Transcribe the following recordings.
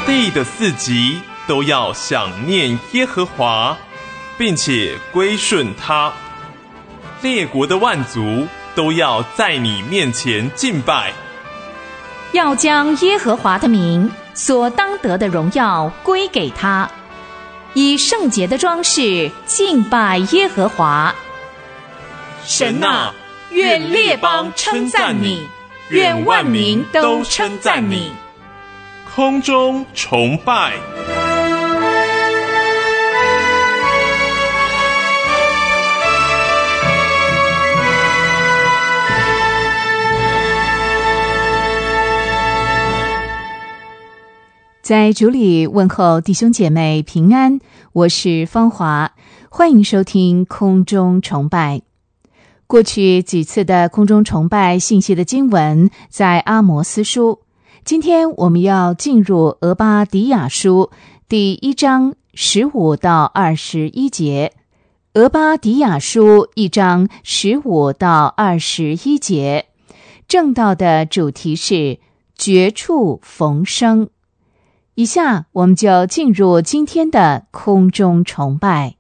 地的四极都要想念耶和华，并且归顺他。列国的万族都要在你面前敬拜， 要将耶和华的名所当得的荣耀归给他，以圣洁的装饰敬拜耶和华。 神啊，愿列邦称赞你，愿万民都称赞你。空中崇拜。 在主里问候弟兄姐妹平安，我是芳华，欢迎收听空中崇拜。过去几次的空中崇拜信息的经文在阿摩斯书，今天我们要进入俄巴底亚书第1章15到21节。俄巴底亚书1章15到21节，正道的主题是绝处逢生。以下我们就进入今天的空中崇拜。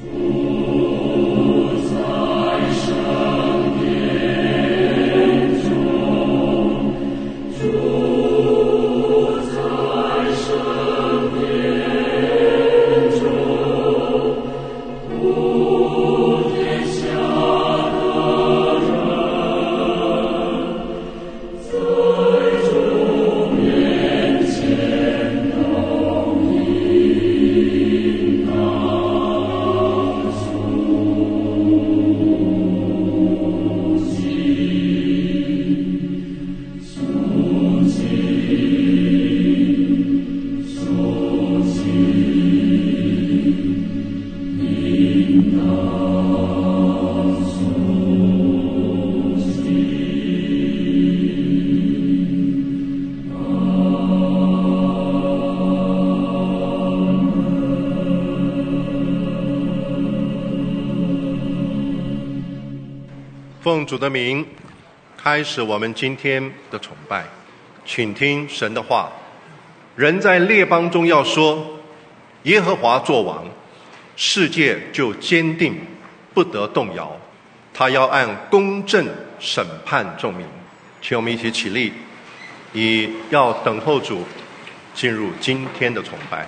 奉主的名，开始我们今天的崇拜，请听神的话。人在列邦中要说，耶和华作王，世界就坚定，不得动摇。他要按公正审判众民。请我们一起起立，以要等候主进入今天的崇拜。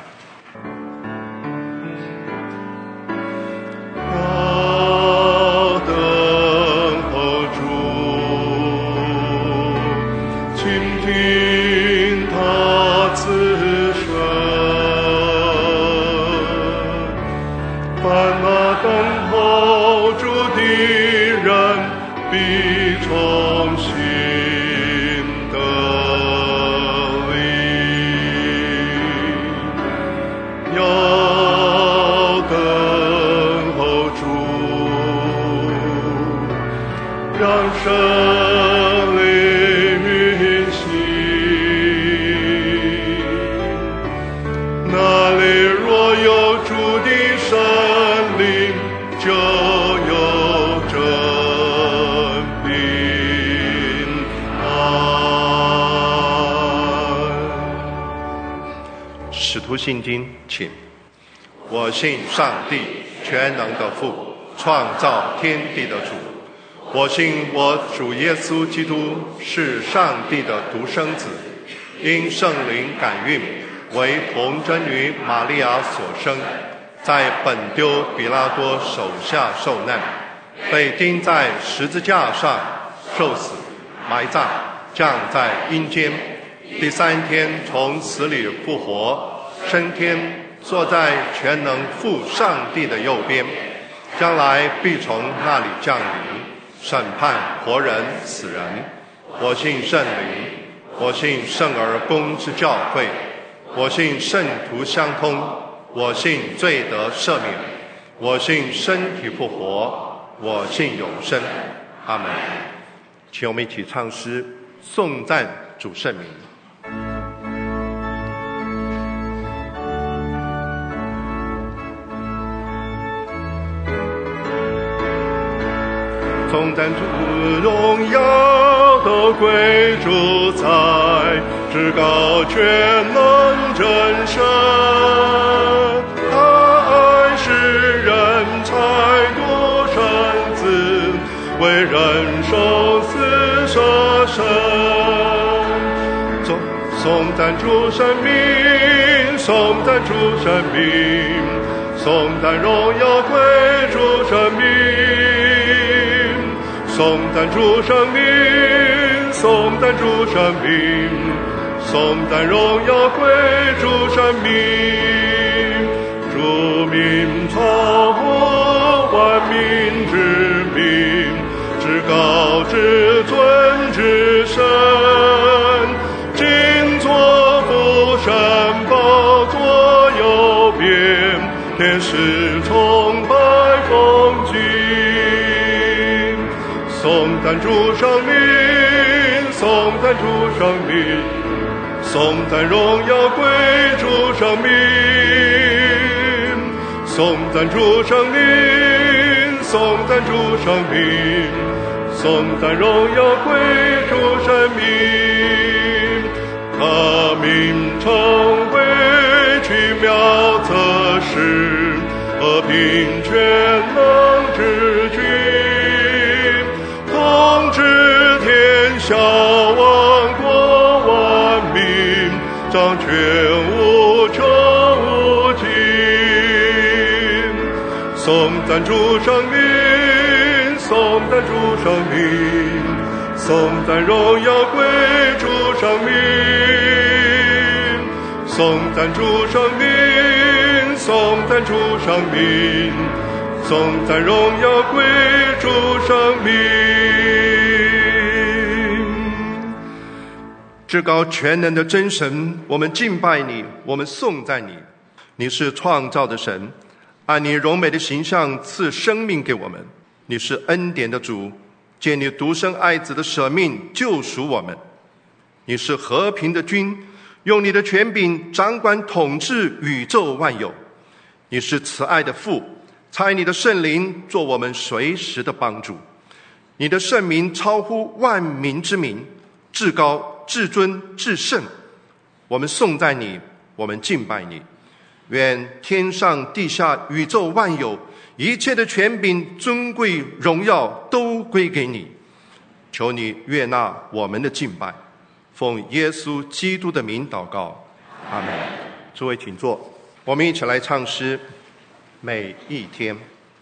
信经，请。我信上帝全能的父，创造天地的主。我信我主耶稣基督是上帝的独生子，因圣灵感孕，为童贞女玛利亚所生，在本丢比拉多手下受难，被钉在十字架上受死，埋葬，降在阴间，第3天从死里复活，升天，坐在全能父上帝的右边，将来必从那里降临，审判活人死人。我信圣灵，我信圣而公之教会，我信圣徒相通，我信罪得赦免，我信身体复活，我信永生。阿们。请我们一起唱诗颂赞主圣名。颂赞主荣耀都归主，在至高全能真神，他爱世人才独生子，为人受死舍身。颂赞主生命，颂赞主生命，颂赞荣耀归主生命，颂赞主生命，颂赞主生命，颂赞荣耀归主生命。主名超乎万民之名，至高至尊至圣，今作父神宝座右边，天使崇拜奉敬。颂赞主生命，颂赞主生命，颂赞荣耀归主生命，颂赞主生命，颂赞主生命，颂赞荣耀归主生命。他名称为奇妙策士，和平全能之君，统治天下万国万民，掌权无穷无尽。颂赞主生命，颂赞主生命，颂赞荣耀归主生命，颂赞主生命，颂赞主生命，颂赞荣耀归主生命。至高全能的真神，我们敬拜你，我们颂赞你。你是创造的神，按你荣美的形象赐生命给我们。你是恩典的主，借你独生爱子的舍命救赎我们。你是和平的君，用你的权柄掌管统治宇宙万有。你是慈爱的父，差你的圣灵做我们随时的帮助。你的圣名超乎万民之名，至高至尊至圣。我们颂赞你，我们敬拜你。愿天上地下宇宙万有一切的权柄尊贵荣耀都归给你。求你悦纳我们的敬拜，奉耶稣基督的名祷告，阿们。诸位请坐，我们一起来唱诗《每一天》。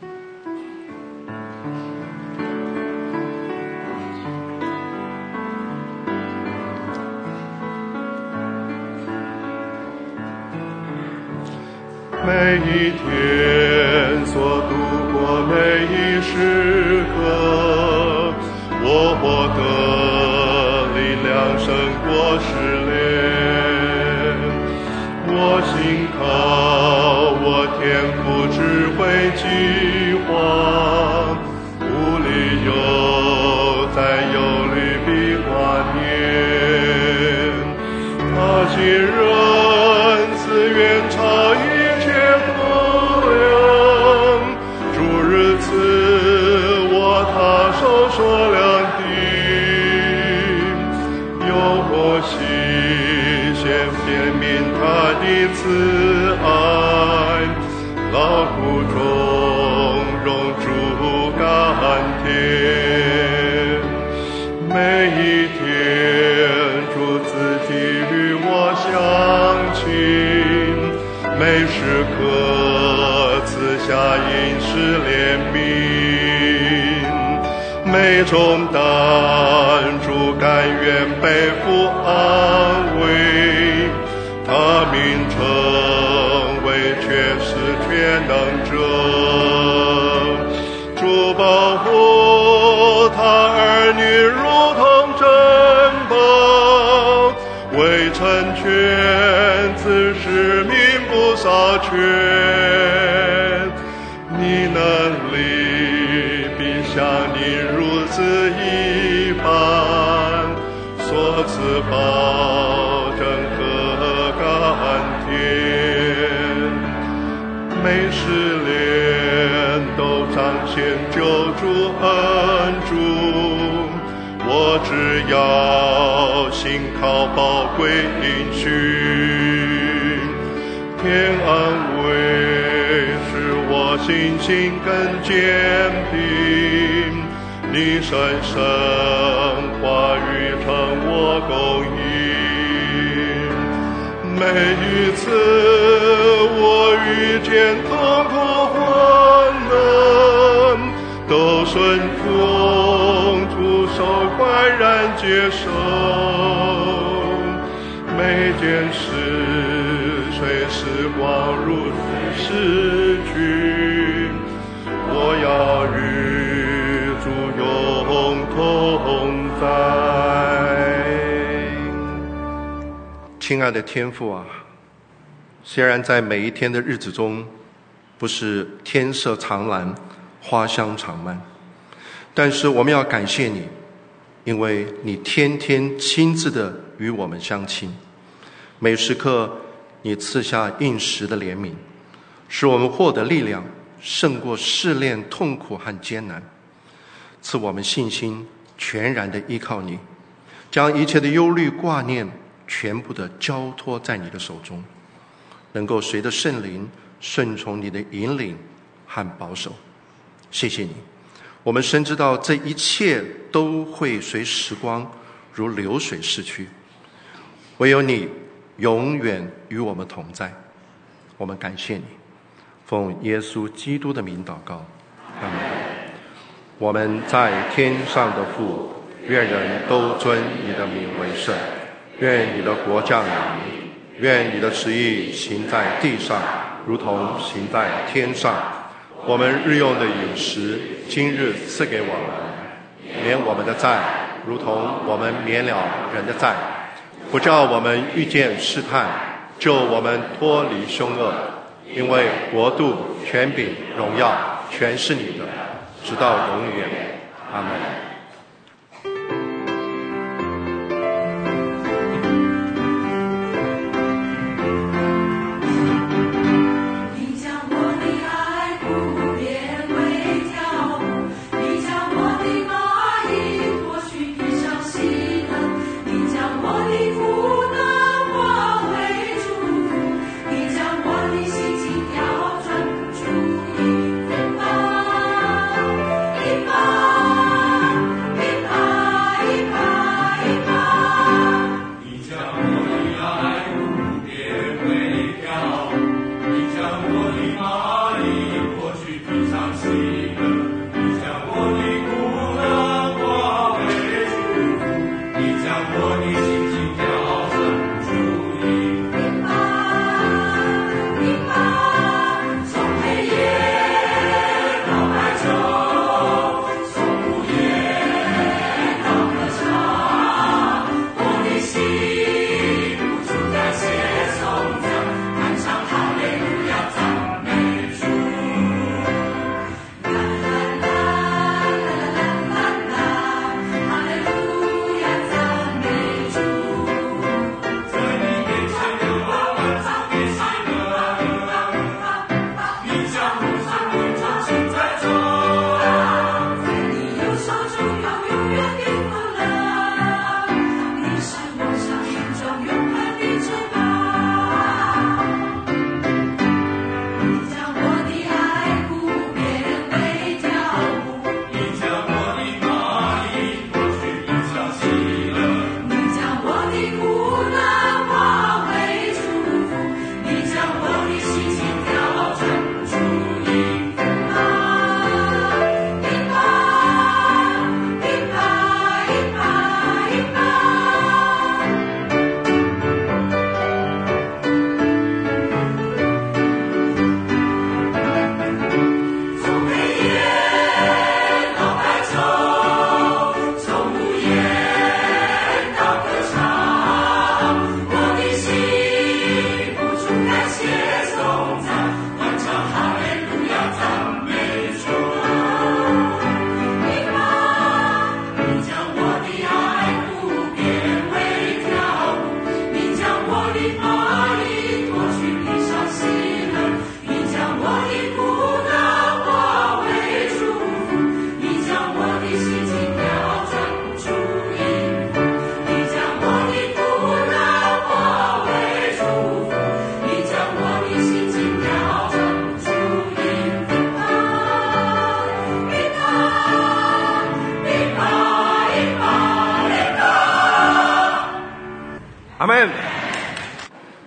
每一天所度过每一时刻，我获得力量胜过试炼。我信靠我天父智慧计划，无理由再忧虑比挂念。他信任自远超一切度量，主日赐我他手所量的，有我心先显明他的慈爱，劳苦中荣主甘甜。每一天主自己与我相亲，每时刻赐下饮食怜悯，每重担主甘愿背负安慰，他名称为全知全能者，主保护他儿女如同珍宝，为成全子使命不少缺。你能力必像你如此一般，所赐保证和甘甜，每时连都彰显救主恩主。我只要心靠宝贵应许，天安慰使我信心更坚定，你神圣话语成我供应。每一次我遇见痛苦患难，都顺从主手快然接受，每件事虽时光如此逝去，我要与主永同在。亲爱的天父啊，虽然在每一天的日子中不是天色常蓝花香常漫，但是我们要感谢你，因为你天天亲自的与我们相亲，每时刻你赐下应时的怜悯，使我们获得力量，胜过试炼、痛苦和艰难，赐我们信心，全然的依靠你，将一切的忧虑挂念全部的交托在你的手中，能够随着圣灵顺从你的引领和保守。谢谢你，我们深知道这一切都会随时光如流水逝去，唯有你永远与我们同在。我们感谢你，奉耶稣基督的名祷告，阿们。我们在天上的父，愿人都尊你的名为圣，愿你的国降临，愿你的旨意行在地上，如同行在天上。我们日用的饮食，今日赐给我们，免我们的债，如同我们免了人的债，不叫我们遇见试探，救我们脱离凶恶。因为国度、权柄、荣耀，全是你的，直到永远。阿们。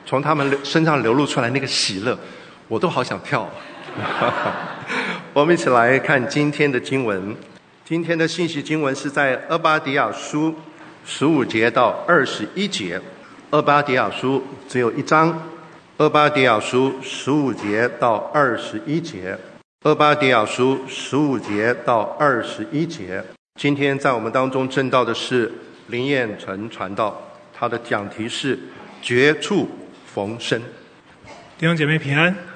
从他们身上流露出来那个喜乐，我都好想跳。我们一起来看今天的经文。今天的信息经文是在俄巴底亚书15节到21节。俄巴底亚书只有一章，俄巴底亚书15节到21节。俄巴底亚书15节到21节。今天在我们当中证道的是林彦成传道，他的讲题是绝处逢生。 弟兄姐妹平安。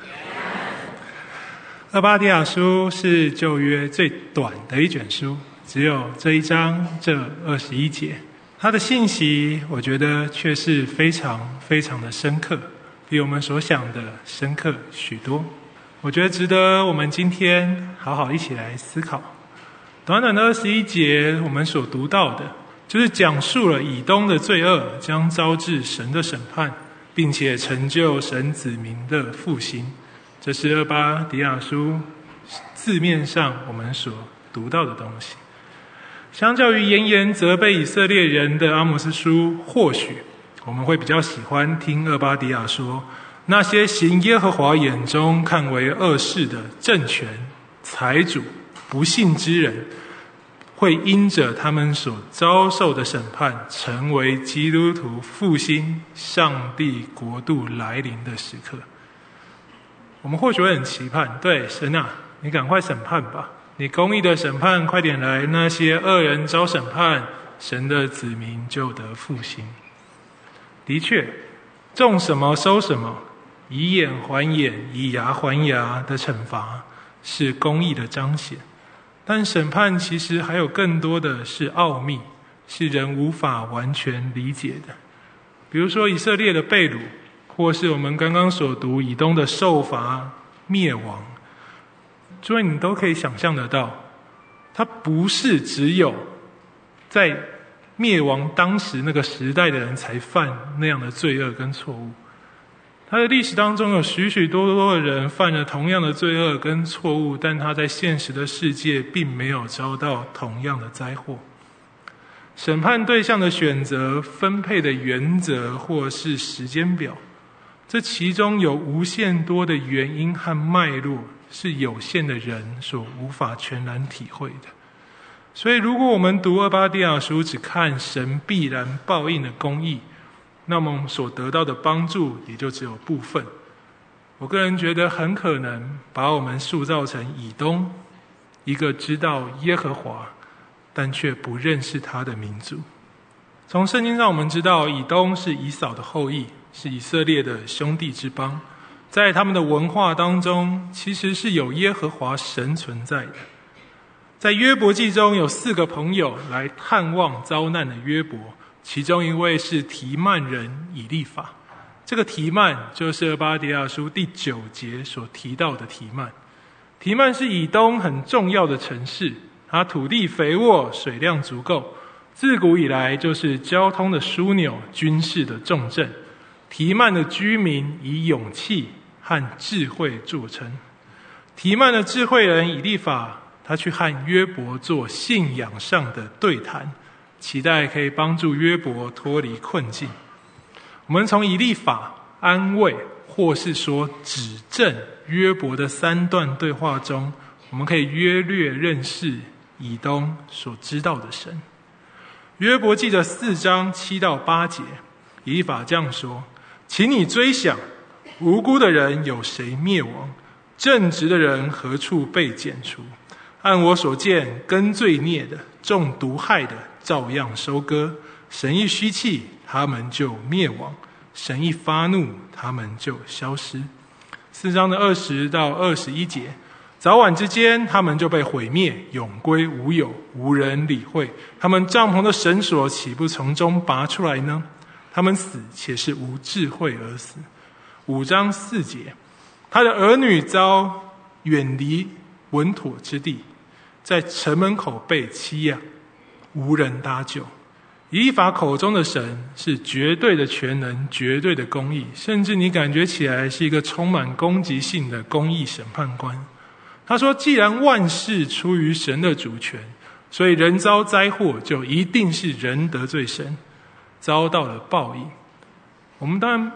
俄巴底亚书是旧约最短的一卷书，只有这一章这21节。它的信息我觉得却是非常非常的深刻，比我们所想的深刻许多。我觉得值得我们今天好好一起来思考。短短的21节我们所读到的就是讲述了以东的罪恶将招致神的审判，并且成就神子民的复兴。这是俄巴底亚书字面上我们所读到的东西。相较于严严责备以色列人的阿摩司书，或许我们会比较喜欢听俄巴底亚说，那些行耶和华眼中看为恶事的政权、财主、不信之人，会因着他们所遭受的审判，成为基督徒复兴上帝国度来临的时刻。我们或许会很期盼，对神啊，你赶快审判吧，你公义的审判快点来，那些恶人遭审判，神的子民就得复兴。的确，种什么收什么，以眼还眼，以牙还牙的惩罚是公义的彰显，但审判其实还有更多的是奥秘，是人无法完全理解的。比如说以色列的被掳，或是我们刚刚所读以东的受罚灭亡，诸位你都可以想象得到，它不是只有在灭亡当时那个时代的人才犯那样的罪恶跟错误。他的历史当中有许许多多的人犯了同样的罪恶跟错误，但他在现实的世界并没有遭到同样的灾祸。审判对象的选择、分配的原则或是时间表，这其中有无限多的原因和脉络，是有限的人所无法全然体会的。所以如果我们读俄巴底亚书只看神必然报应的公义，那么所得到的帮助也就只有部分。我个人觉得很可能把我们塑造成以东，一个知道耶和华但却不认识他的民族。从圣经上我们知道，以东是以扫的后裔，是以色列的兄弟之邦，在他们的文化当中其实是有耶和华神存在的。在约伯记中有4个朋友来探望遭难的约伯，其中一位是提曼人以利法。这个提曼就是俄巴底亚书第9节所提到的提曼。提曼是以东很重要的城市，它土地肥沃，水量足够，自古以来就是交通的枢纽，军事的重镇。提曼的居民以勇气和智慧著称。提曼的智慧人以利法，他去和约伯做信仰上的对谈，期待可以帮助约伯脱离困境。我们从以利法安慰或是说指正约伯的3段对话中，我们可以约略认识以东所知道的神。约伯记的4章7到8节，以利法这样说：请你追想，无辜的人有谁灭亡？正直的人何处被剪除？按我所见，耕罪孽的、种毒害的，照样收割。神一虚气，他们就灭亡；神一发怒，他们就消失。4章的20到21节，早晚之间，他们就被毁灭，永归无有，无人理会。他们帐篷的绳索岂不从中拔出来呢？他们死，且是无智慧而死。5章4节，他的儿女遭远离稳妥之地，在城门口被欺压，无人搭救。以利法口中的神是绝对的全能，绝对的公义，甚至你感觉起来是一个充满攻击性的公义审判官。他说，既然万事出于神的主权，所以人遭灾祸就一定是人得罪神，遭到了报应。我们当然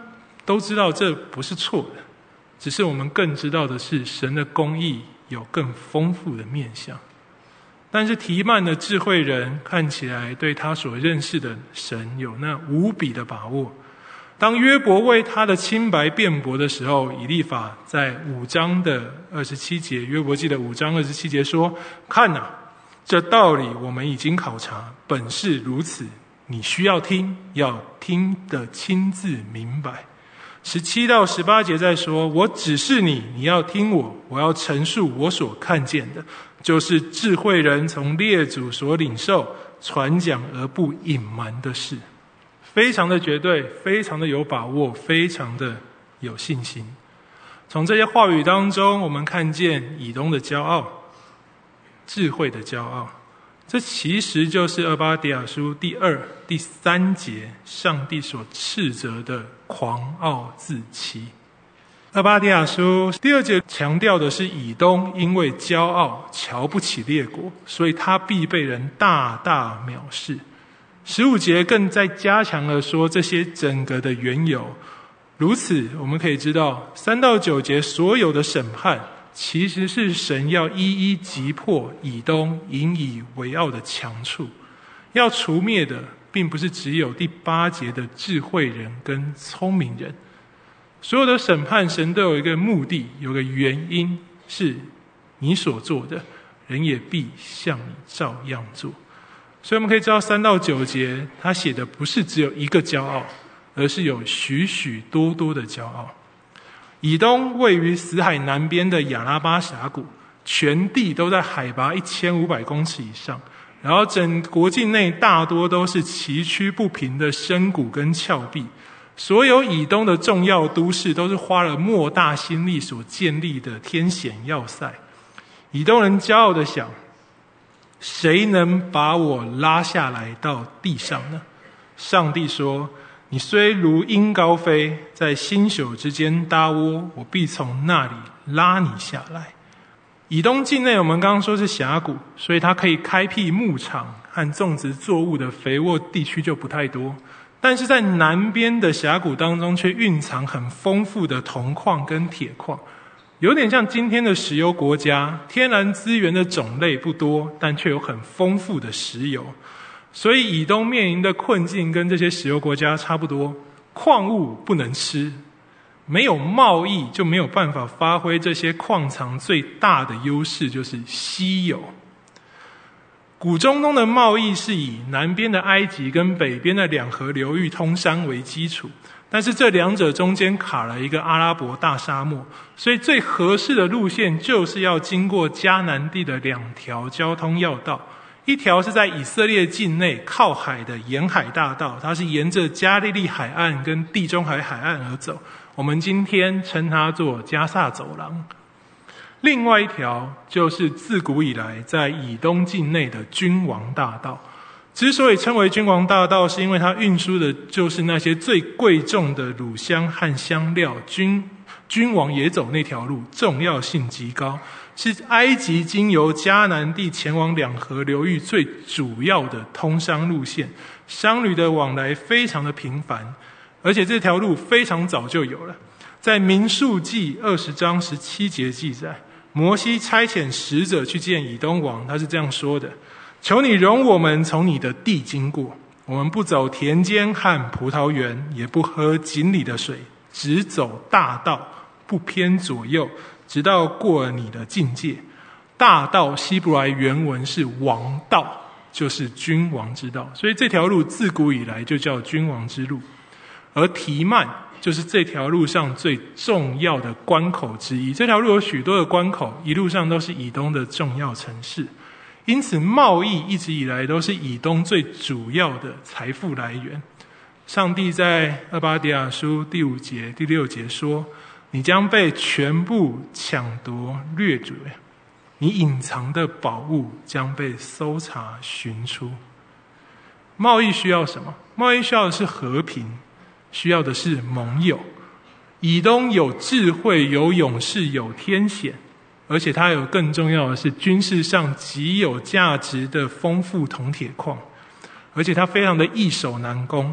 都知道这不是错的，只是我们更知道的是神的公义有更丰富的面向。但是提曼的智慧人看起来对他所认识的神有那无比的把握。当约伯为他的清白辩驳的时候，以利法在5章的27节，约伯记的5章27节说：看啊，这道理我们已经考察，本是如此，你需要听，要听得亲自明白。17到18节在说：我指示你，你要听我，我要陈述我所看见的，就是智慧人从列祖所领受传讲而不隐瞒的事。非常的绝对，非常的有把握，非常的有信心。从这些话语当中，我们看见以东的骄傲，智慧的骄傲。这其实就是俄巴底亚书第2、第3节上帝所斥责的狂傲自欺。俄巴底亚书第2节强调的是以东因为骄傲瞧不起列国，所以他必被人大大藐视。15节更再加强了说这些整个的缘由。如此我们可以知道3到9节所有的审判其实是神要一一击破以东引以为傲的强处，要除灭的并不是只有第8节的智慧人跟聪明人。所有的审判神都有一个目的，有个原因，是你所做的人也必像你照样做。所以我们可以知道3到9节他写的不是只有一个骄傲，而是有许许多多的骄傲。以东位于死海南边的亚拉巴峡谷，全地都在海拔1500公尺以上，然后整国境内大多都是崎岖不平的深谷跟峭壁。所有以东的重要都市都是花了莫大心力所建立的天险要塞。以东人骄傲地想，谁能把我拉下来到地上呢？上帝说，你虽如鹰高飞，在星宿之间搭窝，我必从那里拉你下来。以东境内我们刚刚说是峡谷，所以它可以开辟牧场和种植作物的肥沃地区就不太多，但是在南边的峡谷当中却蕴藏很丰富的铜矿跟铁矿，有点像今天的石油国家，天然资源的种类不多，但却有很丰富的石油。所以以东面临的困境跟这些石油国家差不多，矿物不能吃，没有贸易就没有办法发挥这些矿藏最大的优势，就是稀有。古中东的贸易是以南边的埃及跟北边的两河流域通商为基础，但是这两者中间卡了一个阿拉伯大沙漠，所以最合适的路线就是要经过迦南地的2条交通要道。一条是在以色列境内靠海的沿海大道，它是沿着加利利海岸跟地中海海岸而走，我们今天称它做加萨走廊。另外一条就是自古以来在以东境内的君王大道。之所以称为君王大道，是因为它运输的就是那些最贵重的乳香和香料，君王也走那条路，重要性极高，是埃及经由迦南地前往两河流域最主要的通商路线，商旅的往来非常的频繁，而且这条路非常早就有了。在民数记20章17节记载，摩西差遣使者去见以东王，他是这样说的：求你容我们从你的地经过，我们不走田间和葡萄园，也不喝井里的水，只走大道，不偏左右，直到过了你的境界。大道希伯来原文是王道，就是君王之道，所以这条路自古以来就叫君王之路。而提曼就是这条路上最重要的关口之一，这条路有许多的关口，一路上都是以东的重要城市，因此贸易一直以来都是以东最主要的财富来源。上帝在俄巴底亚书第5节第6节说，你将被全部抢夺掠夺，你隐藏的宝物将被搜查寻出。贸易需要什么？贸易需要的是和平，需要的是盟友。以东有智慧，有勇士，有天险，而且它有更重要的是军事上极有价值的丰富铜铁矿，而且它非常的易守难攻。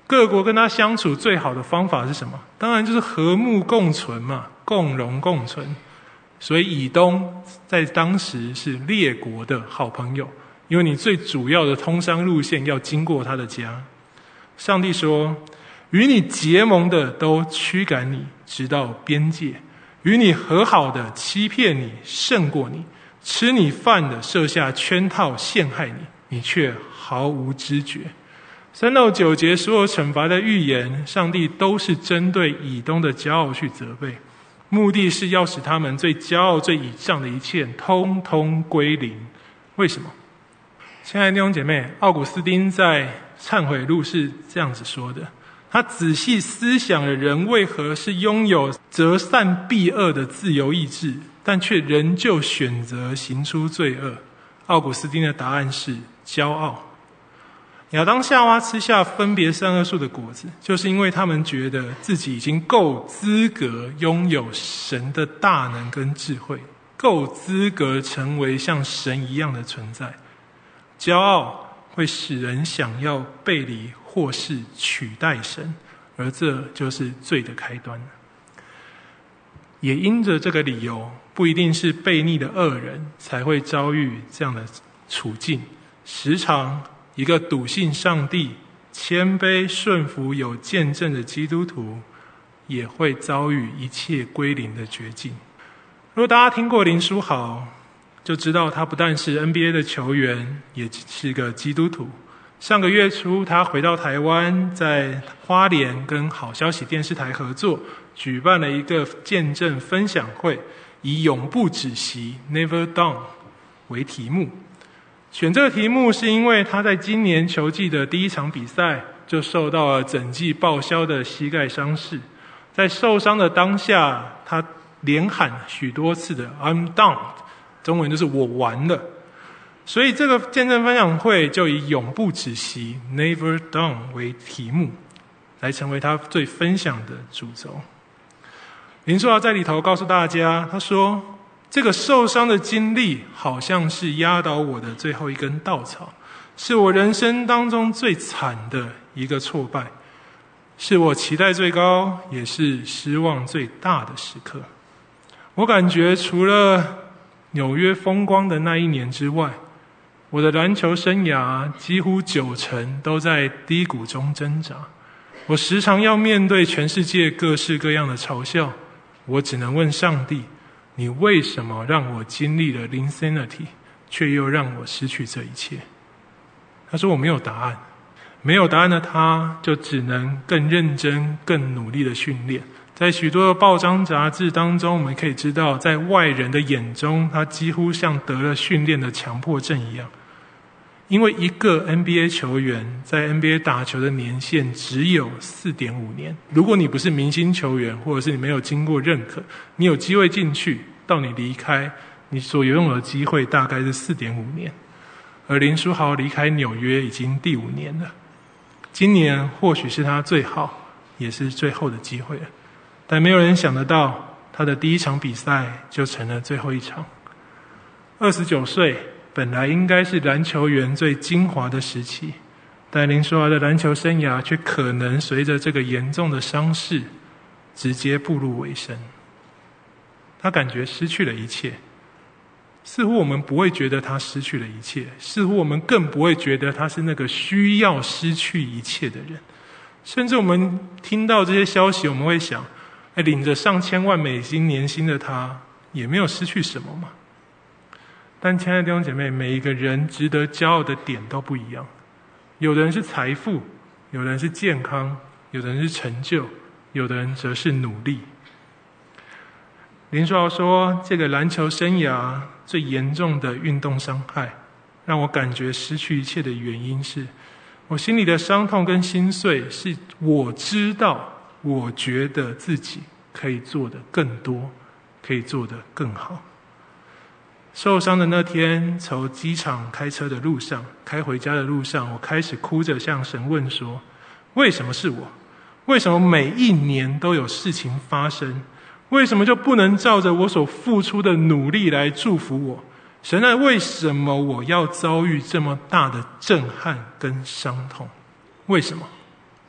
各国跟他相处最好的方法是什么？当然就是和睦共存嘛，共荣共存。所以以东在当时是列国的好朋友，因为你最主要的通商路线要经过他的家。上帝说，与你结盟的都驱赶你直到边界，与你和好的欺骗你胜过你，吃你饭的设下圈套陷害你，你却毫无知觉。3到9节所有惩罚的预言，上帝都是针对以东的骄傲去责备，目的是要使他们最骄傲最倚仗的一切通通归零。为什么？亲爱的弟兄姐妹，奥古斯丁在忏悔录是这样子说的，他仔细思想了人为何是拥有择善避恶的自由意志，但却仍旧选择行出罪恶。奥古斯丁的答案是骄傲。亚当夏娃吃下分别善恶树的果子，就是因为他们觉得自己已经够资格拥有神的大能跟智慧，够资格成为像神一样的存在。骄傲会使人想要背离或是取代神，而这就是罪的开端。也因着这个理由，不一定是悖逆的恶人才会遭遇这样的处境，时常一个笃信上帝、谦卑顺服有见证的基督徒，也会遭遇一切归零的绝境。如果大家听过林书豪，就知道他不但是 NBA 的球员，也是个基督徒。上个月初，他回到台湾，在花莲跟好消息电视台合作，举办了一个见证分享会，以永不止息 Never Done 为题目。选这个题目是因为他在今年球季的第一场比赛就受到了整季报销的膝盖伤势，在受伤的当下，他连喊许多次的 I'm done， 中文就是我完了。所以这个见证分享会就以永不止息 Never Done 为题目，来成为他最分享的主轴。林书豪在里头告诉大家，他说，这个受伤的经历好像是压倒我的最后一根稻草，是我人生当中最惨的一个挫败，是我期待最高也是失望最大的时刻。我感觉除了纽约风光的那一年之外，我的篮球生涯几乎90%都在低谷中挣扎。我时常要面对全世界各式各样的嘲笑，我只能问上帝，你为什么让我经历了 insanity， 却又让我失去这一切？他说我没有答案，没有答案的他就只能更认真更努力的训练。在许多的报章杂志当中，我们可以知道，在外人的眼中，他几乎像得了训练的强迫症一样。因为一个 NBA 球员在 NBA 打球的年限只有 4.5 年，如果你不是明星球员，或者是你没有经过认可，你有机会进去，到你离开，你所拥有的机会大概是 4.5 年。而林书豪离开纽约已经第5年了，今年或许是他最好也是最后的机会了，但没有人想得到，他的第一场比赛就成了最后一场。29岁本来应该是篮球员最精华的时期，但林书豪的篮球生涯却可能随着这个严重的伤势直接步入尾声。他感觉失去了一切，似乎我们不会觉得他失去了一切，似乎我们更不会觉得他是那个需要失去一切的人。甚至我们听到这些消息，我们会想，领着上千万美金年薪的他也没有失去什么嘛。但亲爱的弟兄姐妹，每一个人值得骄傲的点都不一样，有的人是财富，有的人是健康，有的人是成就，有的人则是努力。林书豪说，这个篮球生涯最严重的运动伤害，让我感觉失去一切的原因是，我心里的伤痛跟心碎，是我知道，我觉得自己可以做得更多，可以做得更好。受伤的那天，从机场开车的路上，开回家的路上，我开始哭着向神问说，为什么是我？为什么每一年都有事情发生？为什么就不能照着我所付出的努力来祝福我？神啊，为什么我要遭遇这么大的震撼跟伤痛？为什么？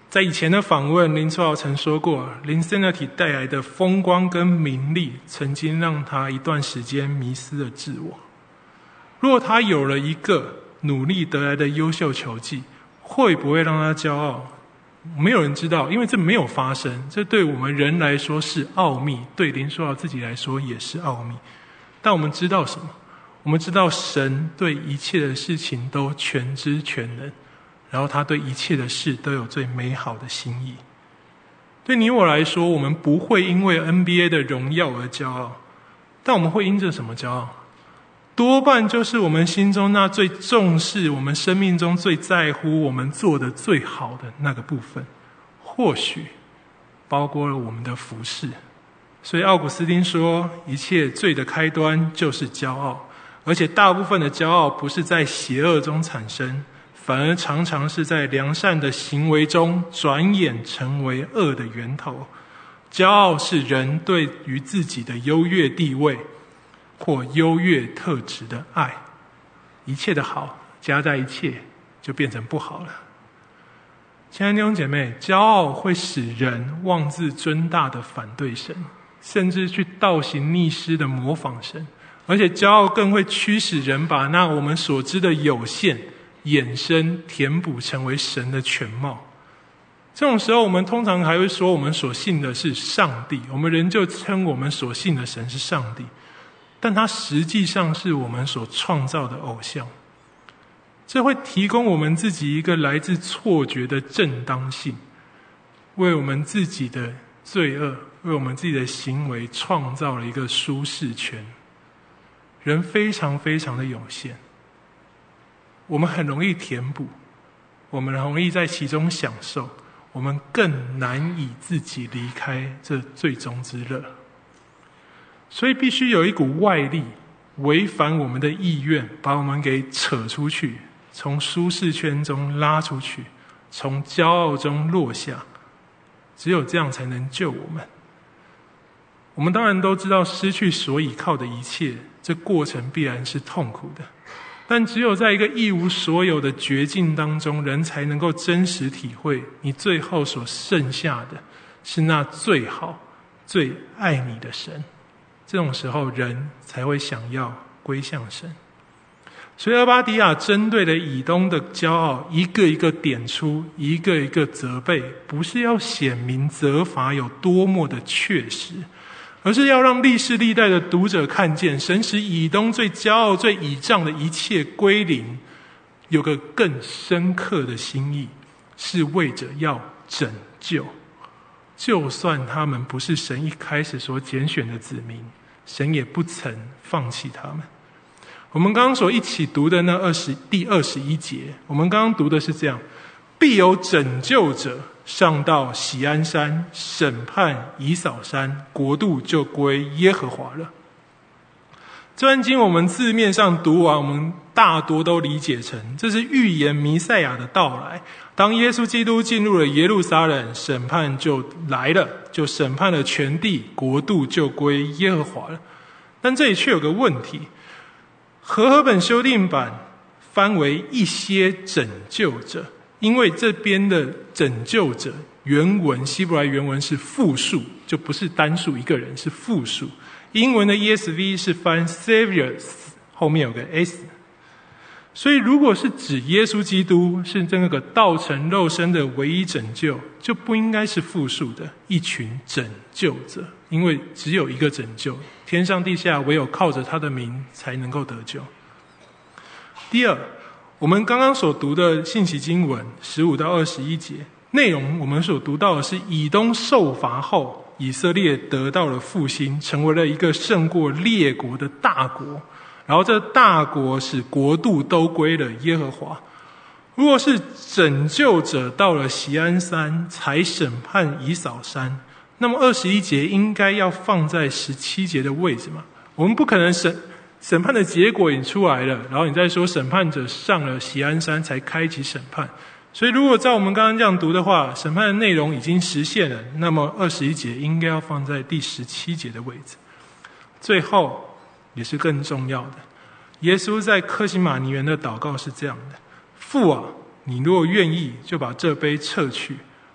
在以前的访问，林书豪曾说过，林森那体带来的风光跟名利，曾经让他一段时间迷失了自我。若他有了一个努力得来的优秀球技，会不会让他骄傲？没有人知道，因为这没有发生。这对我们人来说是奥秘，对林书豪自己来说也是奥秘。但我们知道什么？我们知道神对一切的事情都全知全能，然后他对一切的事都有最美好的心意。对你我来说，我们不会因为 NBA 的荣耀而骄傲，但我们会因着什么骄傲？多半就是我们心中那最重视，我们生命中最在乎，我们做的最好的那个部分，或许包括了我们的服事。所以奥古斯丁说，一切罪的开端就是骄傲，而且大部分的骄傲不是在邪恶中产生，反而常常是在良善的行为中转眼成为恶的源头。骄傲是人对于自己的优越地位或优越特质的爱，一切的好加在一切就变成不好了。亲爱的弟兄姐妹，骄傲会使人妄自尊大的反对神，甚至去倒行逆施的模仿神，而且骄傲更会驱使人把那我们所知的有限衍生填补成为神的全貌。这种时候，我们通常还会说我们所信的是上帝，我们仍旧称我们所信的神是上帝，但它实际上是我们所创造的偶像。这会提供我们自己一个来自错觉的正当性，为我们自己的罪恶，为我们自己的行为创造了一个舒适圈。人非常非常的有限，我们很容易填补，我们容易在其中享受，我们更难以自己离开这最终之乐。所以必须有一股外力违反我们的意愿，把我们给扯出去，从舒适圈中拉出去，从骄傲中落下。只有这样才能救我们。我们当然都知道失去所倚靠的一切，这过程必然是痛苦的，但只有在一个一无所有的绝境当中，人才能够真实体会，你最后所剩下的是那最好最爱你的神。这种时候人才会想要归向神。所以俄巴底亚针对了以东的骄傲，一个一个点出，一个一个责备，不是要显明责罚有多么的确实，而是要让历世历代的读者看见，神使以东最骄傲最倚仗的一切归零，有个更深刻的心意，是为着要拯救。就算他们不是神一开始所拣选的子民，神也不曾放弃他们。我们刚刚所一起读的那第21节，我们刚刚读的是这样：必有拯救者上到锡安山，审判以扫山，国度就归耶和华了。这段经我们字面上读完，我们大多都理解成这是预言弥赛亚的到来。当耶稣基督进入了耶路撒冷，审判就来了，就审判了全地，国度就归耶和华了。但这里却有个问题，和合本修订版翻为一些拯救者，因为这边的拯救者原文希伯来原文是复数，就不是单数一个人，是复数。英文的 ESV 是翻 Saviors， 后面有个 S。 所以如果是指耶稣基督是这个道成肉身的唯一拯救，就不应该是复数的一群拯救者，因为只有一个拯救，天上地下唯有靠着他的名才能够得救。第二，我们刚刚所读的信息经文15到21节内容，我们所读到的是以东受罚后，以色列得到了复兴，成为了一个胜过列国的大国，然后这大国使国度都归了耶和华。如果是拯救者到了锡安山才审判以扫山，那么21节应该要放在17节的位置嘛？我们不可能审判的结果已经出来了，然后你再说审判者上了锡安山才开启审判。所以如果照我们刚刚这样读的话，审判的内容已经实现了，那么21节应该要放在第17节的位置。最后也是更重要的，耶稣在客西马尼园的祷告是这样的：父啊，你若愿意，就把这杯撤去；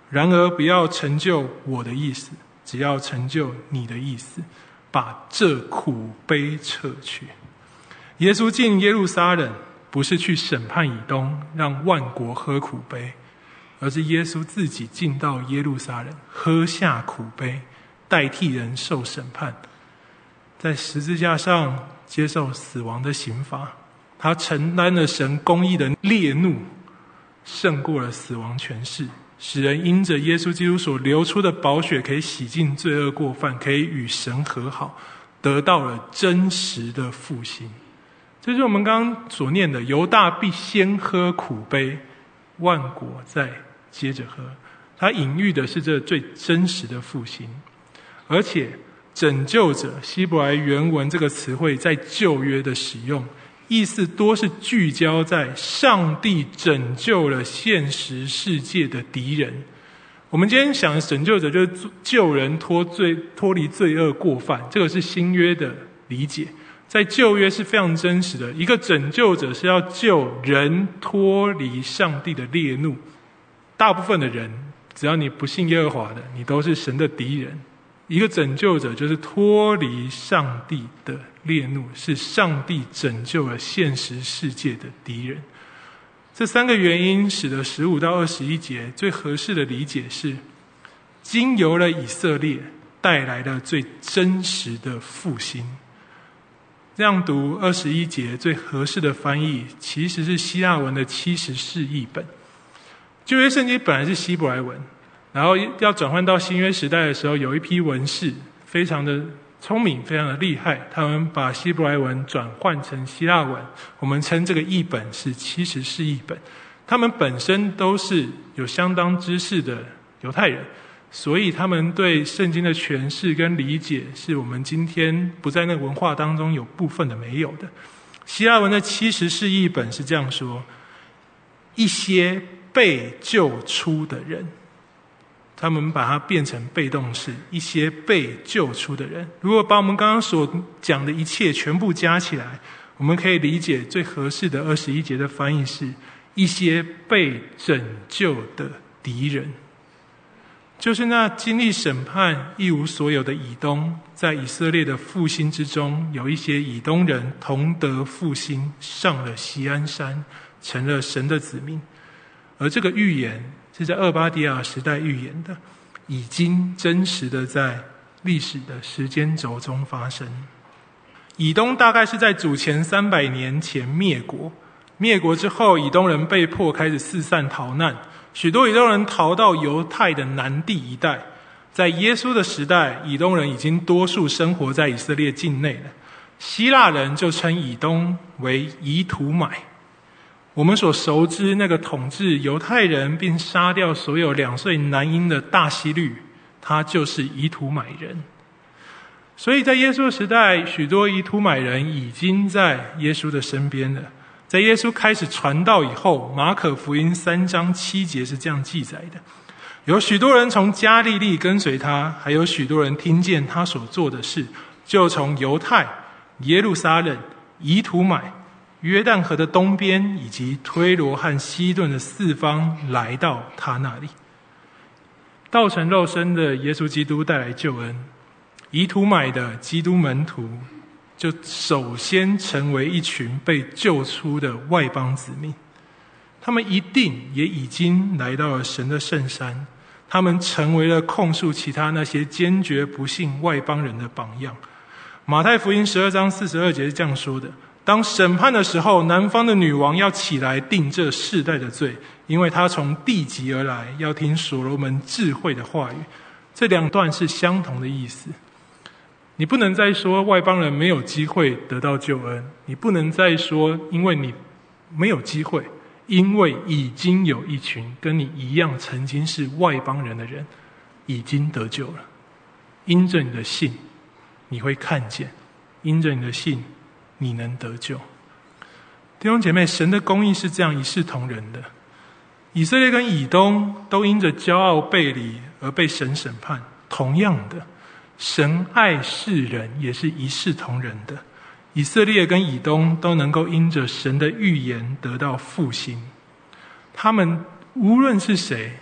然而不要成就我的意思，只要成就你的意思，把这苦杯撤去。耶稣进耶路撒冷，不是去审判以东，让万国喝苦杯，而是耶稣自己进到耶路撒冷，喝下苦杯，代替人受审判，在十字架上接受死亡的刑罚。他承担了神公义的烈怒，胜过了死亡权势，使人因着耶稣基督所流出的宝血，可以洗净罪恶过犯，可以与神和好，得到了真实的复兴。这就是我们刚刚所念的，犹大必先喝苦杯，万国再接着喝。它隐喻的是这最真实的复兴。而且拯救者，希伯来原文这个词汇在旧约的使用，意思多是聚焦在上帝拯救了现实世界的敌人。我们今天想的拯救者就是救人脱离罪恶过犯，这个是新约的理解。在旧约是非常真实的，一个拯救者是要救人脱离上帝的烈怒。大部分的人，只要你不信耶和华的，你都是神的敌人。一个拯救者就是脱离上帝的烈怒，是上帝拯救了现实世界的敌人。这三个原因使得15到21节最合适的理解是，经由了以色列带来了最真实的复兴。这样读21节最合适的翻译其实是希腊文的70士译本。旧约圣经本来是希伯来文，然后要转换到新约时代的时候，有一批文士非常的聪明，非常的厉害，他们把希伯来文转换成希腊文，我们称这个译本是70士译本。他们本身都是有相当知识的犹太人，所以他们对圣经的诠释跟理解是我们今天不在那个文化当中有部分的没有的。希腊文的70士译本是这样说：一些被救出的人，他们把它变成被动式，一些被救出的人。如果把我们刚刚所讲的一切全部加起来，我们可以理解最合适的21节的翻译是一些被拯救的敌人，就是那经历审判一无所有的以东，在以色列的复兴之中，有一些以东人同得复兴，上了锡安山，成了神的子民。而这个预言是在厄巴迪亚时代预言的，已经真实的在历史的时间轴中发生。以东大概是在主前300年前灭国，灭国之后，以东人被迫开始四散逃难，许多以东人逃到犹太的南地一带。在耶稣的时代，以东人已经多数生活在以色列境内了。希腊人就称以东为以土买。我们所熟知那个统治犹太人并杀掉所有2岁男婴的大希律，他就是以土买人。所以在耶稣的时代，许多以土买人已经在耶稣的身边了。在耶稣开始传道以后，马可福音3章7节是这样记载的：有许多人从加利利跟随他，还有许多人听见他所做的事，就从犹太、耶路撒冷、以土买、约旦河的东边以及推罗和西顿的四方来到他那里。道成肉身的耶稣基督带来救恩，以土买的基督门徒就首先成为一群被救出的外邦子民。他们一定也已经来到了神的圣山，他们成为了控诉其他那些坚决不信外邦人的榜样。马太福音12章42节是这样说的：当审判的时候，南方的女王要起来定这世代的罪，因为她从地极而来，要听所罗门智慧的话语。这2段是相同的意思。你不能再说外邦人没有机会得到救恩，你不能再说因为你没有机会，因为已经有一群跟你一样曾经是外邦人的人已经得救了。因着你的信，你会看见；因着你的信，你能得救。弟兄姐妹，神的公义是这样一视同仁的。以色列跟以东都因着骄傲背离而被神审判，同样的，神爱世人也是一视同仁的。以色列跟以东都能够因着神的预言得到复兴。他们无论是谁，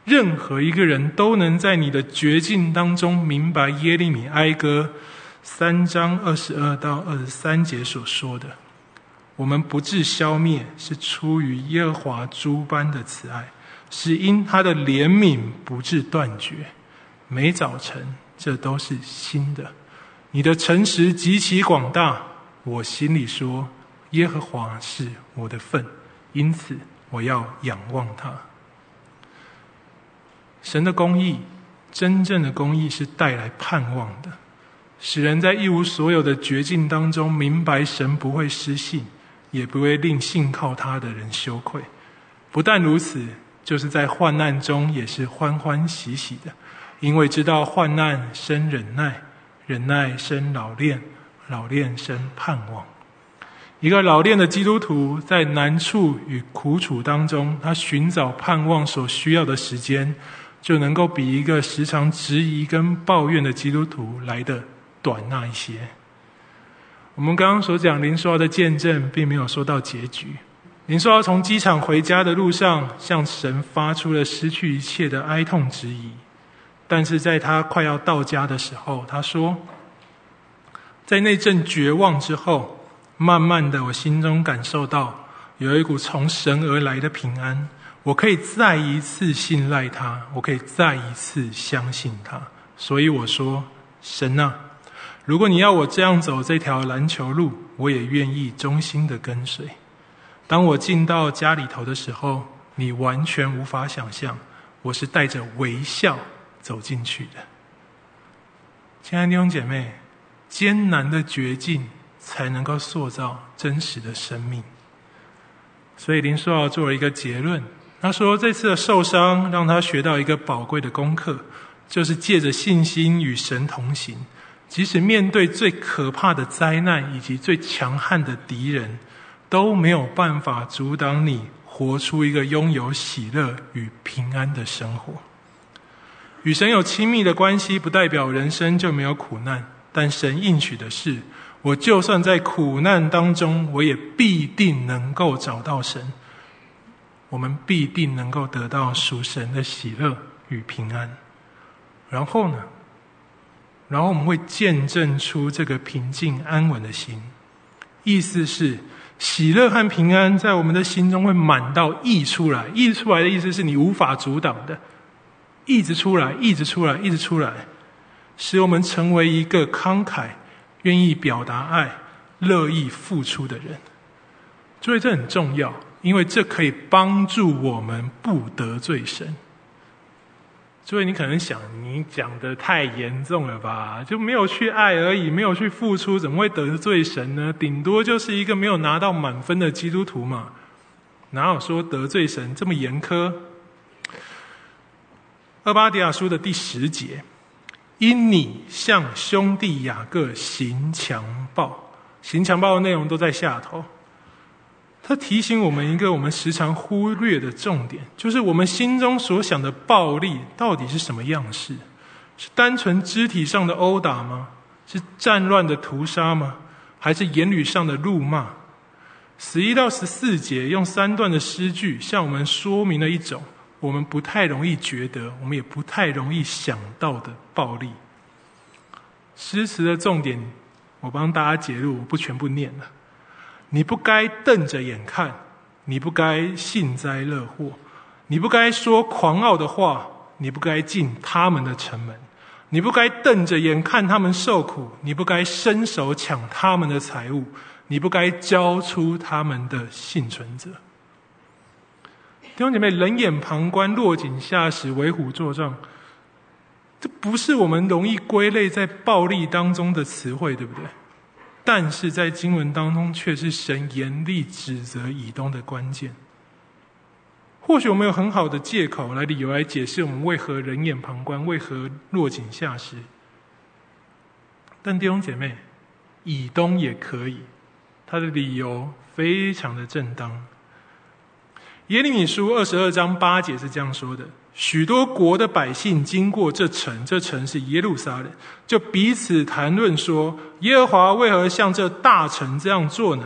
任何一个人都能在你的绝境当中明白耶利米哀歌3章22到23节所说的，我们不致消灭，是出于耶和华诸般的慈爱，是因他的怜悯不致断绝，每早晨这都是新的。你的诚实极其广大，我心里说，耶和华是我的份，因此我要仰望他。神的公义，真正的公义是带来盼望的，使人在一无所有的绝境当中明白神不会失信，也不会令信靠他的人羞愧。不但如此，就是在患难中也是欢欢喜喜的，因为知道患难生忍耐，忍耐生老练，老练生盼望。一个老练的基督徒在难处与苦楚当中，他寻找盼望所需要的时间，就能够比一个时常质疑跟抱怨的基督徒来得短那一些。我们刚刚所讲林书豪的见证并没有说到结局。林书豪从机场回家的路上，向神发出了失去一切的哀痛质疑，但是在他快要到家的时候，他说，在那阵绝望之后，慢慢的我心中感受到有一股从神而来的平安，我可以再一次信赖他，我可以再一次相信他。所以我说，神啊，如果你要我这样走这条篮球路，我也愿意忠心的跟随。当我进到家里头的时候，你完全无法想象我是带着微笑走进去的。亲爱的弟兄姐妹，艰难的绝境才能够塑造真实的生命。所以林书豪做了一个结论，他说这次的受伤让他学到一个宝贵的功课，就是借着信心与神同行，即使面对最可怕的灾难以及最强悍的敌人，都没有办法阻挡你活出一个拥有喜乐与平安的生活。与神有亲密的关系，不代表人生就没有苦难，但神应许的是，我就算在苦难当中，我也必定能够找到神，我们必定能够得到属神的喜乐与平安。然后呢？然后我们会见证出这个平静安稳的心。意思是，喜乐和平安在我们的心中会满到溢出来。溢出来的意思是你无法阻挡的，一直出来，一直出来，一直出来，使我们成为一个慷慨、愿意表达爱、乐意付出的人。所以这很重要，因为这可以帮助我们不得罪神。所以你可能想，你讲得太严重了吧，就没有去爱而已，没有去付出，怎么会得罪神呢？顶多就是一个没有拿到满分的基督徒嘛，哪有说得罪神这么严苛？俄巴底亚书的第10节，因你向兄弟雅各行强暴，行强暴的内容都在下头。他提醒我们一个我们时常忽略的重点，就是我们心中所想的暴力到底是什么样式？是单纯肢体上的殴打吗？是战乱的屠杀吗？还是言语上的辱骂？11到14节用3段的诗句向我们说明了一种我们不太容易觉得，我们也不太容易想到的暴力。诗词的重点我帮大家解录，我不全部念了。你不该瞪着眼看，你不该幸灾乐祸，你不该说狂傲的话，你不该进他们的城门，你不该瞪着眼看他们受苦，你不该伸手抢他们的财物，你不该交出他们的幸存者。弟兄姐妹，冷眼旁观，落井下石，为虎作伥，这不是我们容易归类在暴力当中的词汇，对不对？但是在经文当中却是神严厉指责以东的关键。或许我们有很好的借口理由来解释我们为何冷眼旁观，为何落井下石，但弟兄姐妹，以东也可以，他的理由非常的正当。耶利米书22章8节是这样说的，许多国的百姓经过这城，这城是耶路撒冷，就彼此谈论说，耶和华为何向这大城这样做呢？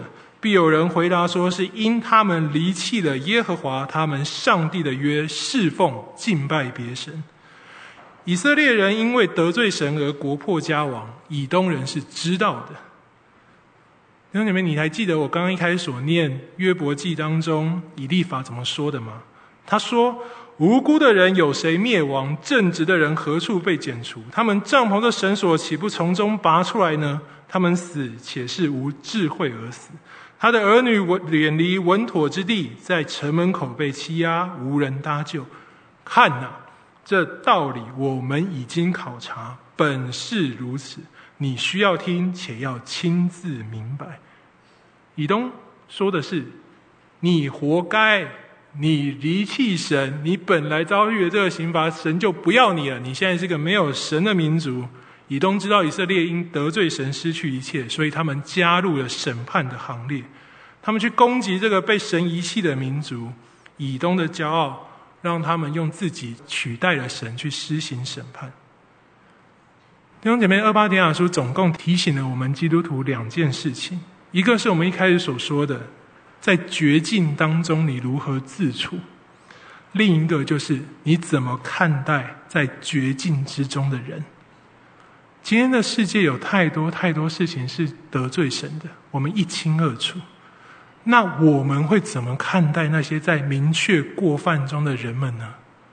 必有人回答说，是因他们离弃了耶和华他们上帝的约，侍奉敬拜别神。以色列人因为得罪神而国破家亡，以东人是知道的。弟兄姐妹，你还记得我刚刚一开始所念约伯记当中以利法怎么说的吗？他说，无辜的人有谁灭亡？正直的人何处被剪除？他们帐篷的绳索岂不从中拔出来呢？他们死且是无智慧而死。他的儿女远离稳妥之地，在城门口被欺压，无人搭救。看哪，这道理我们已经考察，本是如此。你需要听，且要亲自明白。以东说的是，你活该，你离弃神，你本来遭遇的这个刑罚，神就不要你了。你现在是个没有神的民族。以东知道以色列因得罪神失去一切，所以他们加入了审判的行列。他们去攻击这个被神遗弃的民族。以东的骄傲让他们用自己取代了神去施行审判。弟兄姐妹，俄巴底亚书总共提醒了我们基督徒2件事情，一个是我们一开始所说的，在绝境当中你如何自处，另一个就是你怎么看待在绝境之中的人。今天的世界有太多太多事情是得罪神的，我们一清二楚。那我们会怎么看待那些在明确过犯中的人们呢？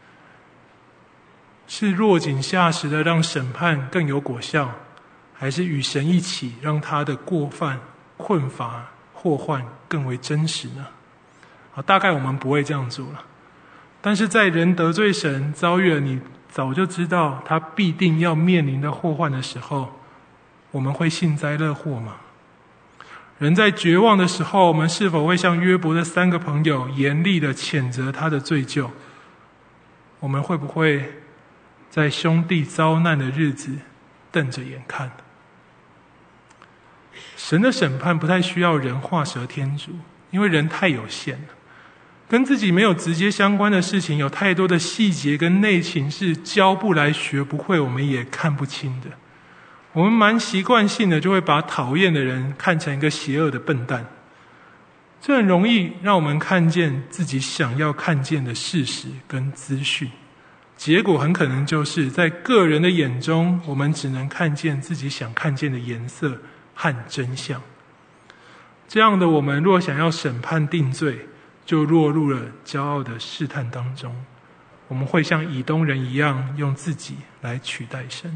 是落井下石的让审判更有果效，还是与神一起让他的过犯、困乏、祸患更为真实呢？大概我们不会这样做了。但是在人得罪神，遭遇了你早就知道他必定要面临的祸患的时候，我们会幸灾乐祸吗？人在绝望的时候，我们是否会像约伯的3个朋友严厉的谴责他的罪疚？我们会不会在兄弟遭难的日子瞪着眼看？神的审判不太需要人画蛇添足，因为人太有限了，跟自己没有直接相关的事情，有太多的细节跟内情是教不来学不会，我们也看不清的。我们蛮习惯性的就会把讨厌的人看成一个邪恶的笨蛋，这很容易让我们看见自己想要看见的事实跟资讯，结果很可能就是在个人的眼中，我们只能看见自己想看见的颜色和真相。这样的我们若想要审判定罪，就落入了骄傲的试探当中，我们会像以东人一样，用自己来取代神。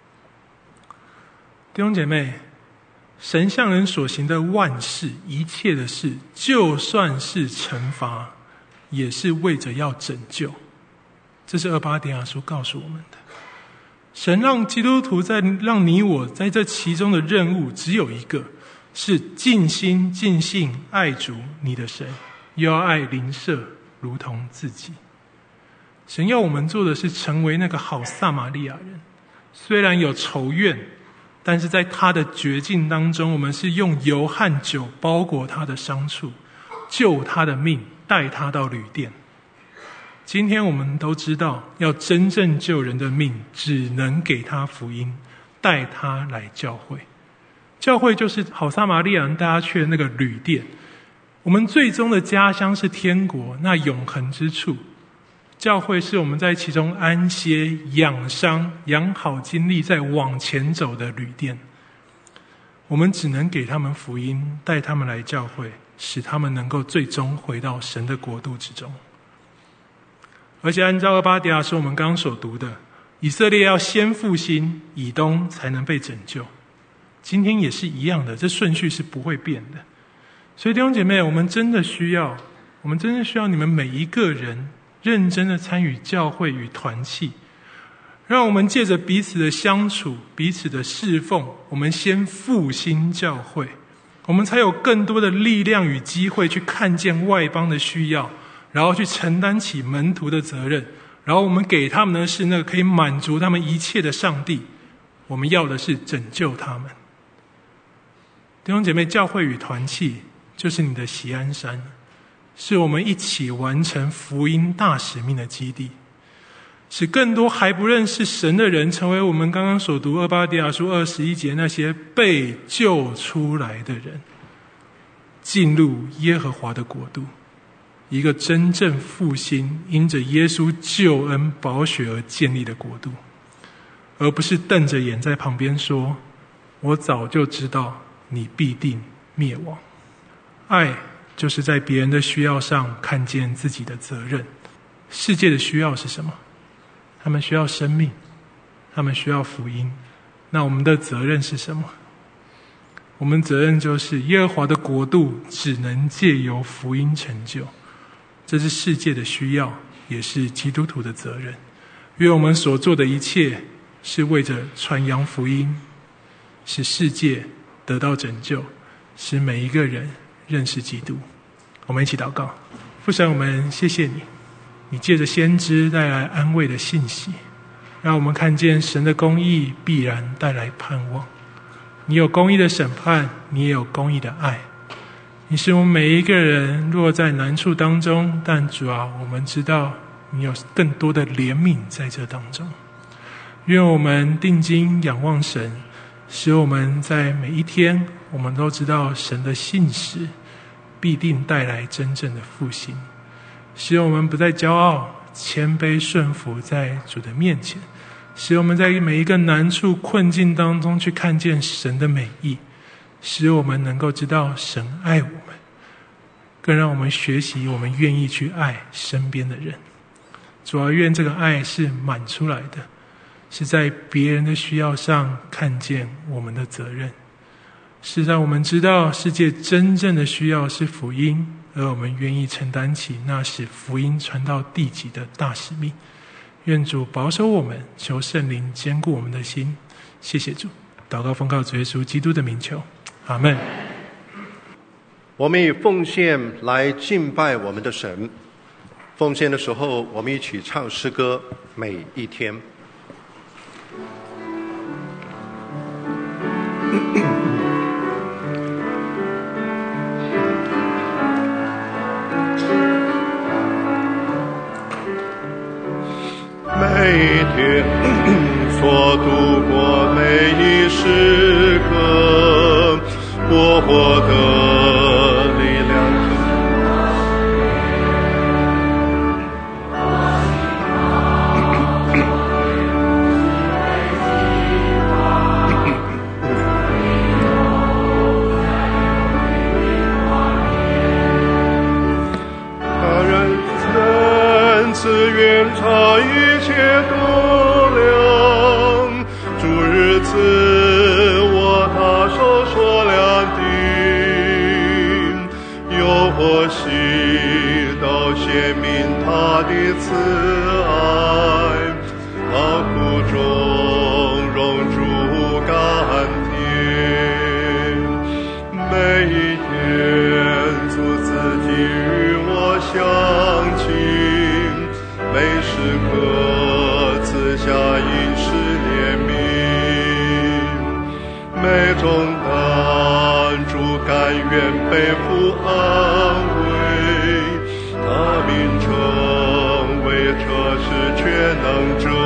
弟兄姐妹，神向人所行的万事，一切的事，就算是惩罚，也是为着要拯救。这是俄巴底亚书告诉我们的。神让基督徒让你我在这其中的任务只有一个，是尽心尽性爱主你的神，又要爱邻舍如同自己。神要我们做的是成为那个好撒玛利亚人，虽然有仇怨，但是在他的绝境当中，我们是用油和酒包裹他的伤处，救他的命，带他到旅店。今天我们都知道，要真正救人的命，只能给他福音，带他来教会。教会就是好撒玛利亚人带他去的那个旅店。我们最终的家乡是天国，那永恒之处。教会是我们在其中安歇、养伤、养好精力，再往前走的旅店。我们只能给他们福音，带他们来教会，使他们能够最终回到神的国度之中。而且按照俄巴底亚书我们刚刚所读的，以色列要先复兴，以东才能被拯救。今天也是一样的，这顺序是不会变的。所以弟兄姐妹，我们真的需要你们每一个人认真的参与教会与团契，让我们借着彼此的相处、彼此的侍奉，我们先复兴教会，我们才有更多的力量与机会去看见外邦的需要，然后去承担起门徒的责任，然后我们给他们的是那个可以满足他们一切的上帝，我们要的是拯救他们。弟兄姐妹，教会与团契就是你的锡安山，是我们一起完成福音大使命的基地，使更多还不认识神的人成为我们刚刚所读俄巴底亚书21节那些被救出来的人。 进入耶和华的国度，一个真正复兴因着耶稣救恩宝血而建立的国度，而不是瞪着眼在旁边说，我早就知道你必定灭亡。爱就是在别人的需要上看见自己的责任。世界的需要是什么？他们需要生命，他们需要福音。那我们的责任是什么？我们责任就是耶和华的国度只能借由福音成就，这是世界的需要，也是基督徒的责任。愿我们所做的一切是为着传扬福音，使世界得到拯救，使每一个人认识基督。我们一起祷告。父神，我们谢谢你，你借着先知带来安慰的信息，让我们看见神的公义必然带来盼望。你有公义的审判，你也有公义的爱。你使我们每一个人落在难处当中，但主啊，我们知道你有更多的怜悯在这当中。愿我们定睛仰望神，使我们在每一天，我们都知道神的信实必定带来真正的复兴，使我们不再骄傲，谦卑顺服在主的面前，使我们在每一个难处困境当中去看见神的美意，使我们能够知道神爱我们，更让我们学习我们愿意去爱身边的人。主啊，愿这个爱是满出来的，是在别人的需要上看见我们的责任，是让我们知道世界真正的需要是福音，而我们愿意承担起那使福音传到地极的大使命。愿主保守我们，求圣灵坚固我们的心。谢谢主，祷告奉靠主耶稣基督的名求，阿们。 我们以奉献来敬拜我们的神。奉献的时候，我们一起唱诗歌，每一天。每一天所度过每一时刻，我获得力量。他人恩赐远超一切度量，主日赐我他手所量定，有我心都显明他的慈爱，他苦中容主甘甜，每一天主自己与我相亲，每时刻赐下饮食怜悯，每重担主甘愿背负安慰，他名称为这是全能者，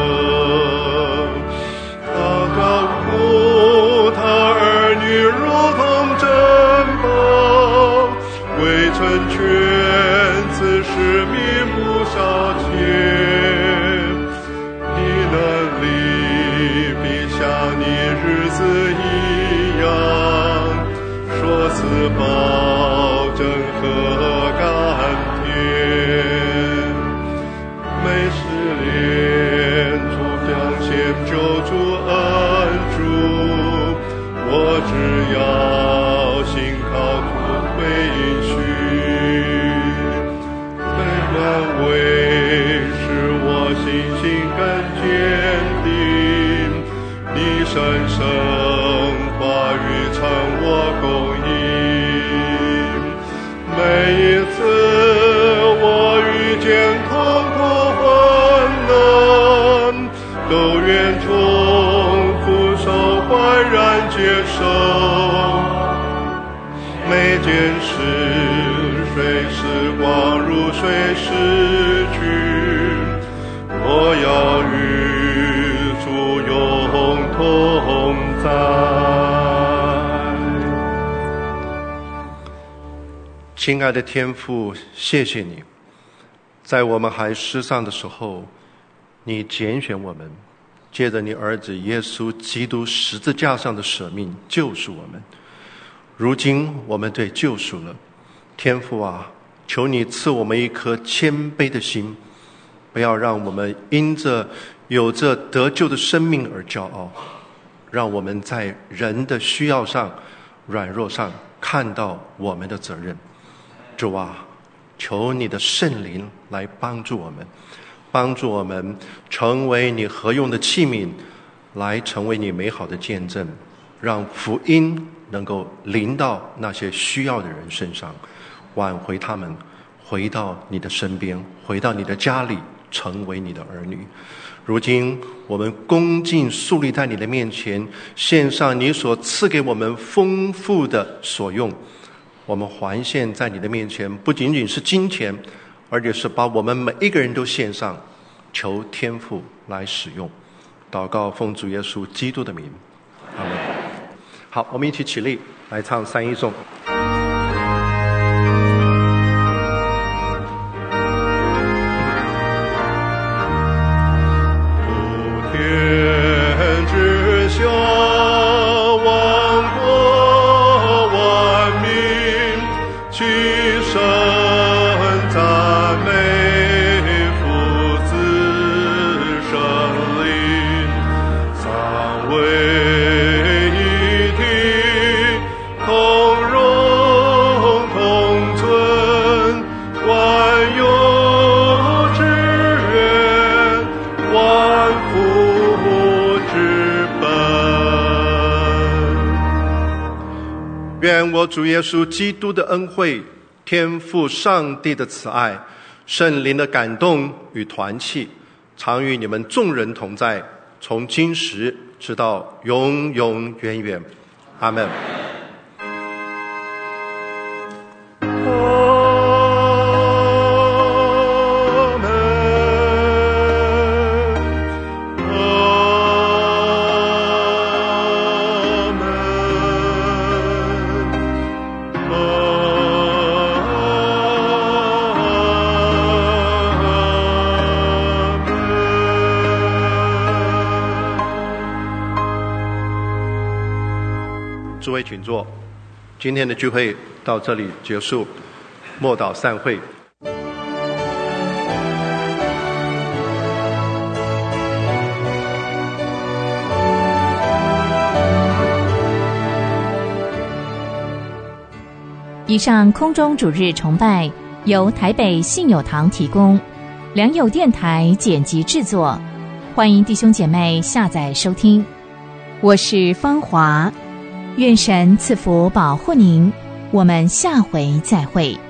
他高顾他儿女如同珍宝，为成全此使命不少钱，你能力比像你日子一样，说辞保证和甘甜，每时连主彰显救主恩主，我只要信靠主会应许，能为使我信心更坚定，你神圣话语成我供应，每一次我遇见痛苦困难，都愿重复受焕然接受，每件事随时光如水逝去，我要与主永同在。 亲爱的天父，谢谢你，在我们还世上的时候，你拣选我们，借着你儿子耶稣基督十字架上的舍命救赎我们。如今我们对救赎了，天父啊，求你赐我们一颗谦卑的心，不要让我们因着有着得救的生命而骄傲，让我们在人的需要上、软弱上看到我们的责任。主啊，求你的圣灵来帮助我们，帮助我们成为你合用的器皿，来成为你美好的见证，让福音能够临到那些需要的人身上，挽回他们回到你的身边，回到你的家里，成为你的儿女。如今我们恭敬肃立在你的面前，献上你所赐给我们丰富的所用。我们还献在你的面前，不仅仅是金钱，而且是把我们每一个人都献上，求天父来使用。祷告奉主耶稣基督的名，阿们。好，我们一起起立来唱三一颂。天之下，万国万民齐声赞美父子圣灵，三位一体，同荣同尊，万有之源，万福之本。愿我主耶稣基督的恩惠，天父上帝的慈爱，圣灵的感动与团契，常与你们众人同在，从今时直到永永远远。阿们。诸位请坐，今天的聚会到这里结束，默祷散会。 以上空中主日崇拜由台北信友堂提供，良友电台剪辑制作，欢迎弟兄姐妹下载收听。我是芳华，愿神赐福保护您，我们下回再会。